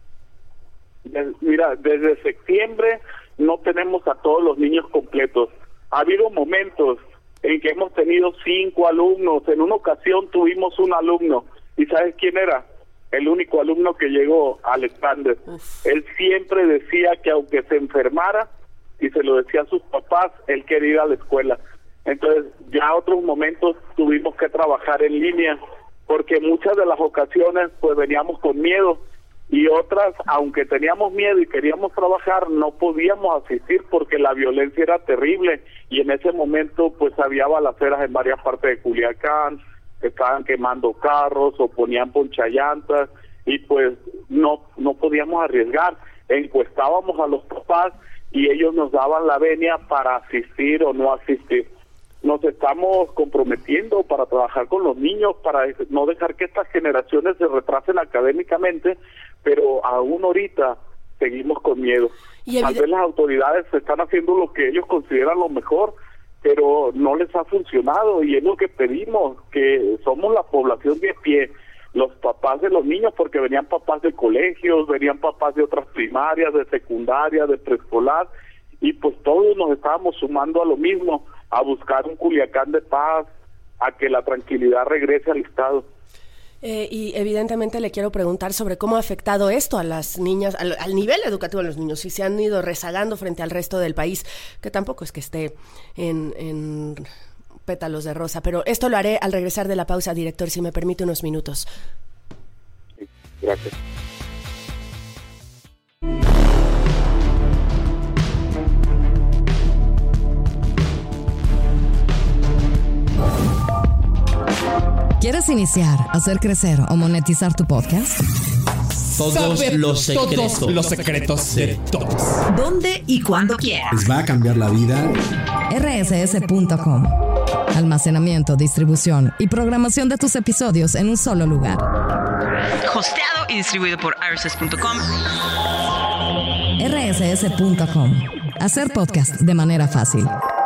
Mira, desde septiembre no tenemos a todos los niños completos. Ha habido momentos en que hemos tenido cinco alumnos. En una ocasión tuvimos un alumno. ¿Y sabes quién era? El único alumno que llegó, Alexander. Uf. Él siempre decía que aunque se enfermara, y se lo decía a sus papás, él quería ir a la escuela. Entonces ya otros momentos tuvimos que trabajar en línea, porque muchas de las ocasiones pues veníamos con miedo, y otras, aunque teníamos miedo y queríamos trabajar, no podíamos asistir porque la violencia era terrible, y en ese momento pues había balaceras en varias partes de Culiacán, estaban quemando carros o ponían ponchallantas, y pues no no podíamos arriesgar. Encuestábamos a los papás y ellos nos daban la venia para asistir o no asistir. Nos estamos comprometiendo para trabajar con los niños, para no dejar que estas generaciones se retrasen académicamente, pero aún ahorita seguimos con miedo. Y Tal vez las autoridades están haciendo lo que ellos consideran lo mejor, pero no les ha funcionado, y es lo que pedimos, que somos la población de a pie, los papás de los niños, porque venían papás de colegios, venían papás de otras primarias, de secundaria, de preescolar, y pues todos nos estábamos sumando a lo mismo, a buscar un Culiacán de paz, a que la tranquilidad regrese al Estado. Eh, y evidentemente le quiero preguntar sobre cómo ha afectado esto a las niñas, al, al nivel educativo de los niños, si se han ido rezagando frente al resto del país, que tampoco es que esté en, en pétalos de rosa, pero esto lo haré al regresar de la pausa, director, si me permite unos minutos. Gracias. ¿Quieres iniciar, hacer crecer o monetizar tu podcast? Todos Saber los secretos. Todos los secretos de todos. ¿Dónde y cuándo quieras? Les va a cambiar la vida. R S S punto com. Almacenamiento, distribución y programación de tus episodios en un solo lugar. Hosteado y distribuido por R S S punto com. R S S punto com. Hacer podcast de manera fácil.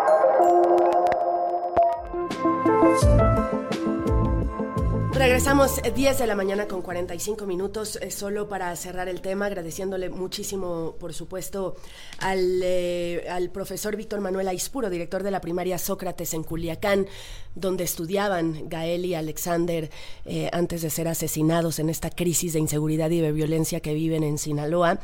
Regresamos diez de la mañana con cuarenta y cinco minutos, eh, solo para cerrar el tema, agradeciéndole muchísimo, por supuesto, al, eh, al profesor Víctor Manuel Aispuro, director de la primaria Sócrates en Culiacán, donde estudiaban Gael y Alexander eh, antes de ser asesinados en esta crisis de inseguridad y de violencia que viven en Sinaloa.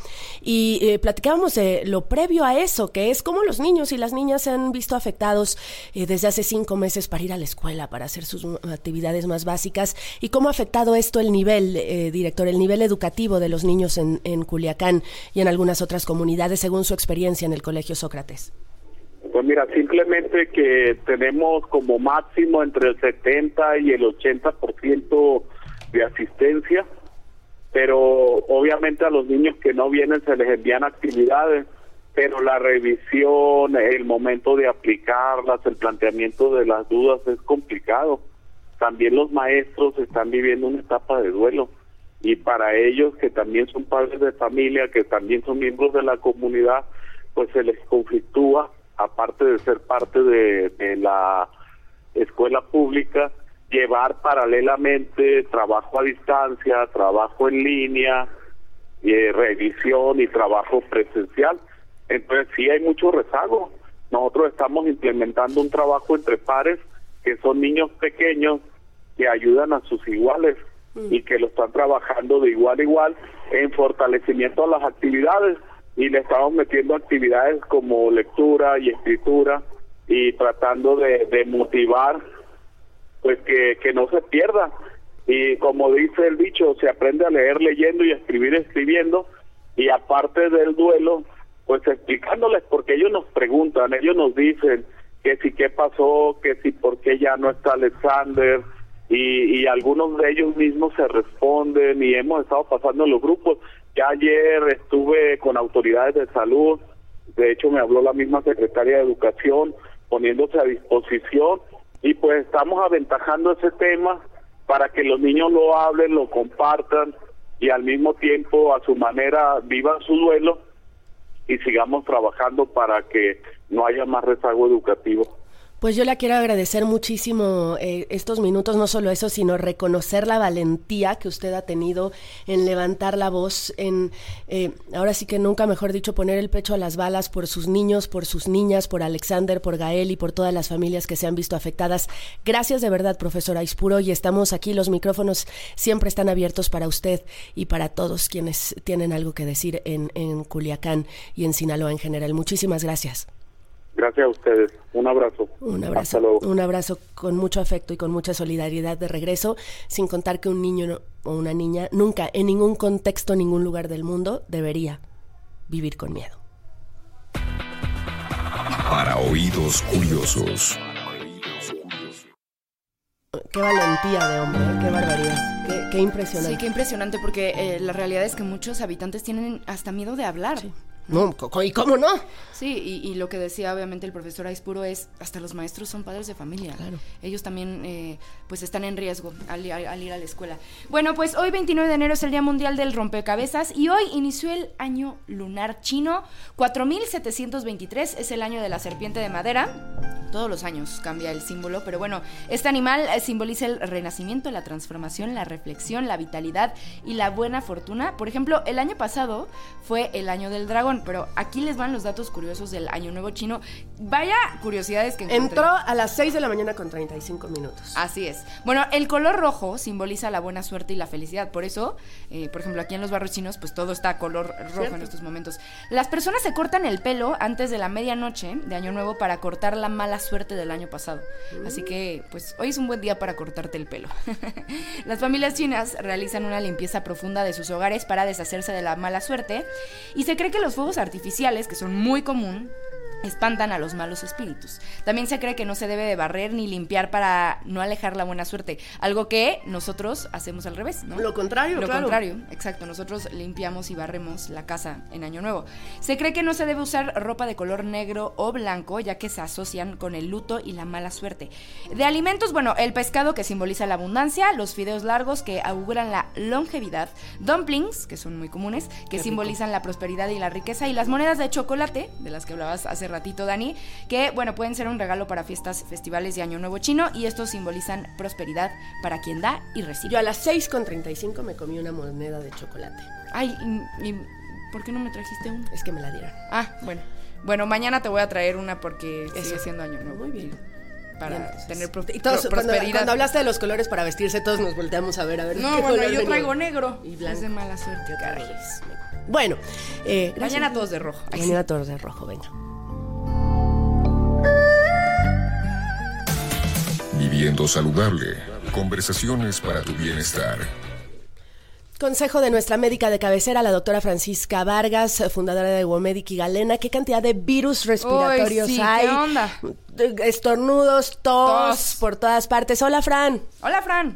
Y eh, platicábamos de lo previo a eso, que es cómo los niños y las niñas se han visto afectados eh, desde hace cinco meses para ir a la escuela, para hacer sus actividades más básicas. ¿Y cómo ha afectado esto el nivel, eh, director, el nivel educativo de los niños en, en Culiacán y en algunas otras comunidades, según su experiencia en el Colegio Sócrates? Pues mira, simplemente que tenemos como máximo entre el setenta y el ochenta por ciento de asistencia, pero obviamente a los niños que no vienen se les envían actividades, pero la revisión, el momento de aplicarlas, el planteamiento de las dudas es complicado. También los maestros están viviendo una etapa de duelo, y para ellos, que también son padres de familia, que también son miembros de la comunidad, pues se les conflictúa, aparte de ser parte de, de la escuela pública, llevar paralelamente trabajo a distancia, trabajo en línea, eh, revisión y trabajo presencial. Entonces sí hay mucho rezago. Nosotros estamos implementando un trabajo entre pares, que son niños pequeños que ayudan a sus iguales mm. y que lo están trabajando de igual a igual en fortalecimiento a las actividades, y le estamos metiendo actividades como lectura y escritura, y tratando de, de motivar pues que, que no se pierda. Y como dice el dicho, se aprende a leer leyendo y a escribir escribiendo, y aparte del duelo, pues explicándoles, porque ellos nos preguntan, ellos nos dicen que si qué pasó, que si por qué ya no está Alexander, y, y algunos de ellos mismos se responden, y hemos estado pasando en los grupos. Ya ayer estuve con autoridades de salud, de hecho me habló la misma secretaria de Educación, poniéndose a disposición, y pues estamos aventajando ese tema para que los niños lo hablen, lo compartan, y al mismo tiempo a su manera vivan su duelo, y sigamos trabajando para que no haya más rezago educativo. Pues yo le quiero agradecer muchísimo eh, estos minutos, no solo eso, sino reconocer la valentía que usted ha tenido en levantar la voz, en, eh, ahora sí que nunca mejor dicho, poner el pecho a las balas por sus niños, por sus niñas, por Alexander, por Gael y por todas las familias que se han visto afectadas. Gracias de verdad, profesora Aispuro, y estamos aquí, los micrófonos siempre están abiertos para usted y para todos quienes tienen algo que decir en, en Culiacán y en Sinaloa en general. Muchísimas gracias. Gracias a ustedes. Un abrazo. Un abrazo. Hasta luego. Un abrazo con mucho afecto y con mucha solidaridad de regreso, sin contar que un niño no, o una niña nunca, en ningún contexto, en ningún lugar del mundo, debería vivir con miedo. Para oídos curiosos. Qué valentía de hombre, qué barbaridad, qué, qué impresionante. Sí, qué impresionante, porque eh, la realidad es que muchos habitantes tienen hasta miedo de hablar. Sí. No, ¿y cómo no? Sí, y, y lo que decía obviamente el profesor Aispuro es, hasta los maestros son padres de familia. Claro. Ellos también eh, pues están en riesgo al, al, al ir a la escuela. Bueno, pues hoy veintinueve de enero es el Día Mundial del Rompecabezas y hoy inició el año lunar chino. cuatro mil setecientos veintitrés es el año de la serpiente de madera. Todos los años cambia el símbolo, pero bueno, este animal eh, simboliza el renacimiento, la transformación, la reflexión, la vitalidad y la buena fortuna. Por ejemplo, el año pasado fue el año del dragón, pero aquí les van los datos curiosos del Año Nuevo Chino. Vaya curiosidades que encontré. Entró a las seis de la mañana con treinta y cinco minutos. Así es. Bueno, el color rojo simboliza la buena suerte y la felicidad. Por eso, eh, por ejemplo, aquí en los barrios chinos, pues todo está color rojo. ¿Cierto? En estos momentos. Las personas se cortan el pelo antes de la medianoche de Año Nuevo para cortar la mala suerte del año pasado. Mm. Así que, pues, hoy es un buen día para cortarte el pelo. Las familias chinas realizan una limpieza profunda de sus hogares para deshacerse de la mala suerte y se cree que los fuegos artificiales, que son muy común, espantan a los malos espíritus. También se cree que no se debe de barrer ni limpiar para no alejar la buena suerte, algo que nosotros hacemos al revés, ¿no? Lo contrario, Lo claro. contrario, exacto. Nosotros limpiamos y barremos la casa en Año Nuevo. Se cree que no se debe usar ropa de color negro o blanco, ya que se asocian con el luto y la mala suerte. De alimentos, bueno, el pescado, que simboliza la abundancia, los fideos largos, que auguran la longevidad, dumplings, que son muy comunes, que Qué simbolizan rico. La prosperidad y la riqueza, y las monedas de chocolate, de las que hablabas hace ratito, Dani, que, bueno, pueden ser un regalo para fiestas, festivales de Año Nuevo Chino, y estos simbolizan prosperidad para quien da y recibe. Yo a las seis con treinta y cinco me comí una moneda de chocolate. Ay, ¿y, y por qué no me trajiste una? Es que me la dieron. Ah, bueno. Bueno, mañana te voy a traer una porque Eso. sigue siendo Año Nuevo. Muy bien. Para bien, entonces, tener pro, y todos, pro, prosperidad. Cuando, cuando hablaste de los colores para vestirse, todos nos volteamos a ver, a ver. No, qué bueno, color yo venía. traigo negro. Y blanco. Es de mala suerte, caray. Bueno, eh, mañana todos de rojo. Ahí mañana sí. todos de rojo, venga. Viviendo saludable. Conversaciones para tu bienestar. Consejo de nuestra médica de cabecera, la doctora Francisca Vargas, fundadora de Womedic y Galena. ¿Qué cantidad de virus respiratorios Uy, sí, hay? ¿qué onda? Estornudos, tos, tos por todas partes. Hola, Fran. Hola, Fran.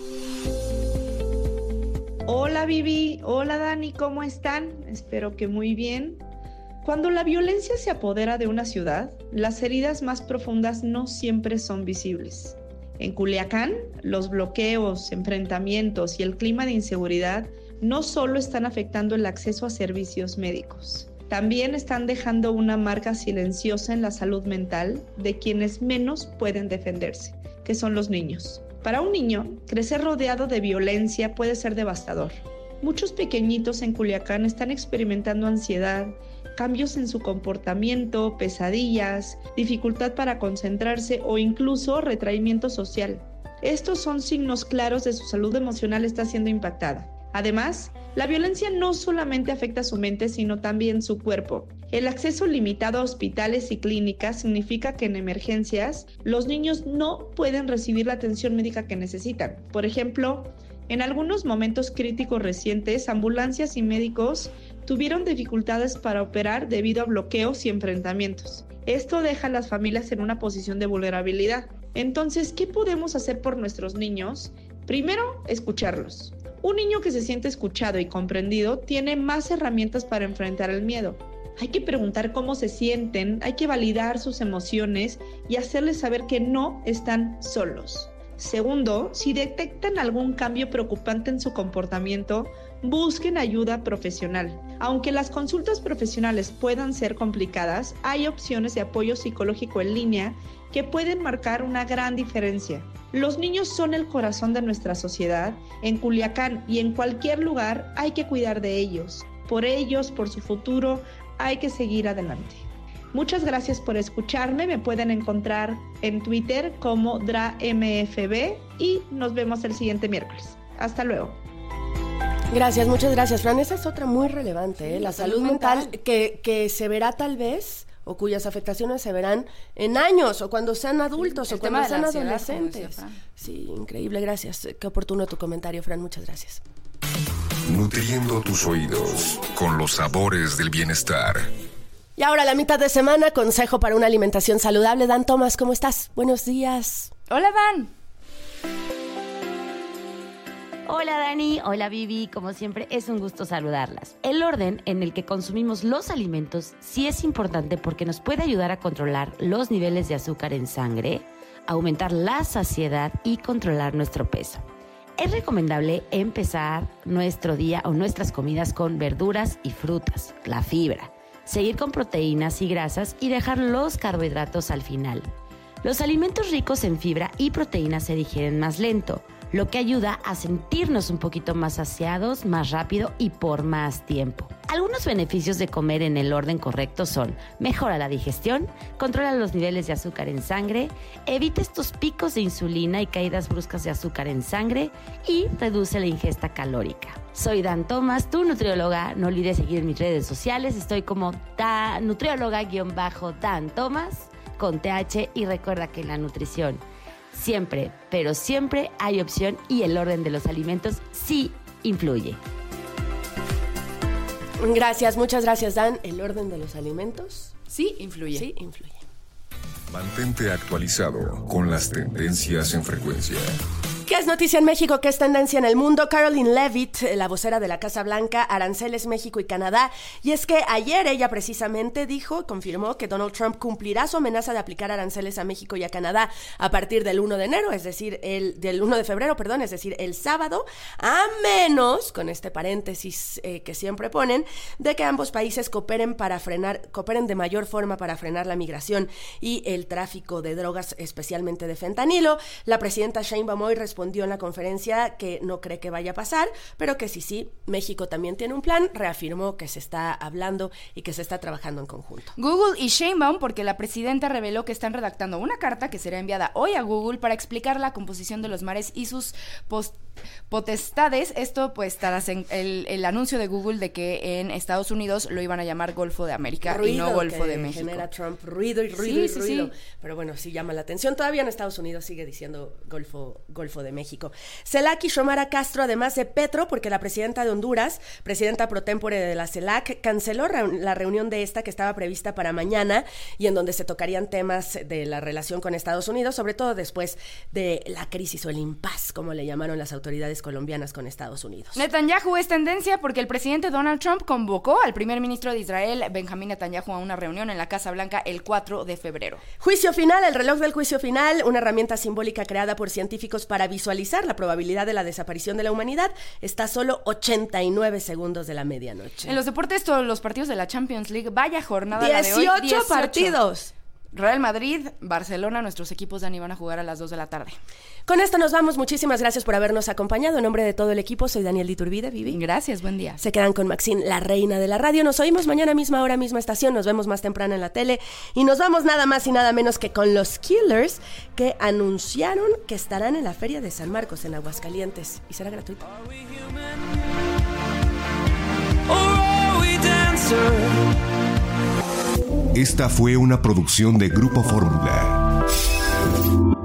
Hola, Vivi. Hola, Dani. ¿Cómo están? Espero que muy bien. Cuando la violencia se apodera de una ciudad, las heridas más profundas no siempre son visibles. En Culiacán, los bloqueos, enfrentamientos y el clima de inseguridad no solo están afectando el acceso a servicios médicos, también están dejando una marca silenciosa en la salud mental de quienes menos pueden defenderse, que son los niños. Para un niño, crecer rodeado de violencia puede ser devastador. Muchos pequeñitos en Culiacán están experimentando ansiedad, cambios en su comportamiento, pesadillas, dificultad para concentrarse o incluso retraimiento social. Estos son signos claros de su salud emocional está siendo impactada. Además, la violencia no solamente afecta su mente, sino también su cuerpo. El acceso limitado a hospitales y clínicas significa que en emergencias los niños no pueden recibir la atención médica que necesitan. Por ejemplo, en algunos momentos críticos recientes, ambulancias y médicos tuvieron dificultades para operar debido a bloqueos y enfrentamientos. Esto deja a las familias en una posición de vulnerabilidad. Entonces, ¿qué podemos hacer por nuestros niños? Primero, escucharlos. Un niño que se siente escuchado y comprendido tiene más herramientas para enfrentar el miedo. Hay que preguntar cómo se sienten, hay que validar sus emociones y hacerles saber que no están solos. Segundo, si detectan algún cambio preocupante en su comportamiento, busquen ayuda profesional. Aunque las consultas profesionales puedan ser complicadas, hay opciones de apoyo psicológico en línea que pueden marcar una gran diferencia. Los niños son el corazón de nuestra sociedad. En Culiacán y en cualquier lugar hay que cuidar de ellos. Por ellos, por su futuro, hay que seguir adelante. Muchas gracias por escucharme. Me pueden encontrar en Twitter como D R A M F B y nos vemos el siguiente miércoles. Hasta luego. Gracias, muchas gracias, Fran. Esa es otra muy relevante, ¿eh? La salud, salud mental, mental que, que se verá tal vez, o cuyas afectaciones se verán en años, o cuando sean adultos, sí, o cuando sean adolescentes. Sí, increíble, gracias. Qué oportuno tu comentario, Fran, muchas gracias. Nutriendo tus oídos con los sabores del bienestar. Y ahora la mitad de semana, consejo para una alimentación saludable. Dan Tomás, ¿cómo estás? Buenos días. Hola, Dan. Hola Dani, hola Vivi, como siempre es un gusto saludarlas. El orden en el que consumimos los alimentos sí es importante porque nos puede ayudar a controlar los niveles de azúcar en sangre, aumentar la saciedad y controlar nuestro peso. Es recomendable empezar nuestro día o nuestras comidas con verduras y frutas, la fibra, seguir con proteínas y grasas y dejar los carbohidratos al final. Los alimentos ricos en fibra y proteínas se digieren más lento, lo que ayuda a sentirnos un poquito más saciados, más rápido y por más tiempo. Algunos beneficios de comer en el orden correcto son: mejora la digestión, controla los niveles de azúcar en sangre, evita estos picos de insulina y caídas bruscas de azúcar en sangre y reduce la ingesta calórica. Soy Dan Tomás, tu nutrióloga. No olvides seguir mis redes sociales. Estoy como da, nutrióloga-Dan Tomás con T H y recuerda que en la nutrición siempre, pero siempre hay opción y el orden de los alimentos sí influye. Gracias, muchas gracias, Dan. ¿El orden de los alimentos? Sí influye. Sí influye. Mantente actualizado con las tendencias en frecuencia. ¿Qué es noticia en México? ¿Qué es tendencia en el mundo? Caroline Leavitt, la vocera de la Casa Blanca, aranceles México y Canadá. Y es que ayer ella precisamente dijo, confirmó que Donald Trump cumplirá su amenaza de aplicar aranceles a México y a Canadá a partir del uno de enero, es decir, el del uno de febrero, perdón, es decir, el sábado, a menos, con este paréntesis eh, que siempre ponen, de que ambos países cooperen para frenar, cooperen de mayor forma para frenar la migración y el tráfico de drogas, especialmente de fentanilo. La presidenta Sheinbaum hoy respondió respondió en la conferencia que no cree que vaya a pasar, pero que sí, sí, México también tiene un plan. Reafirmó que se está hablando y que se está trabajando en conjunto. Google y Sheinbaum, porque la presidenta reveló que están redactando una carta que será enviada hoy a Google para explicar la composición de los mares y sus post potestades. Esto pues tras el, el anuncio de Google de que en Estados Unidos lo iban a llamar Golfo de América ruido y no Golfo de México. Genera Trump ruido y ruido sí, y ruido. Sí, sí. Pero bueno, sí llama la atención. Todavía en Estados Unidos sigue diciendo Golfo, Golfo de México. CELAC y Xiomara Castro, además de Petro, porque la presidenta de Honduras, presidenta pro tempore de la CELAC, canceló re- la reunión de esta que estaba prevista para mañana y en donde se tocarían temas de la relación con Estados Unidos, sobre todo después de la crisis o el impasse, como le llamaron las autoridades colombianas con Estados Unidos. Netanyahu es tendencia porque el presidente Donald Trump convocó al primer ministro de Israel, Benjamín Netanyahu, a una reunión en la Casa Blanca el cuatro de febrero. Juicio final, el reloj del juicio final, una herramienta simbólica creada por científicos para visualizar la probabilidad de la desaparición de la humanidad, está a solo ochenta y nueve segundos de la medianoche. En los deportes, todos los partidos de la Champions League, vaya jornada la de hoy. dieciocho partidos. Real Madrid, Barcelona, nuestros equipos, Dani, van a jugar a las dos de la tarde. Con esto nos vamos. Muchísimas gracias por habernos acompañado. En nombre de todo el equipo, soy Daniel Diturbide, Vivi. Gracias, buen día. Se quedan con Maxine, la reina de la radio. Nos oímos mañana misma hora, misma estación. Nos vemos más temprano en la tele. Y nos vamos nada más y nada menos que con los Killers, que anunciaron que estarán en la Feria de San Marcos, en Aguascalientes. Y será gratuito. Esta fue una producción de Grupo Fórmula.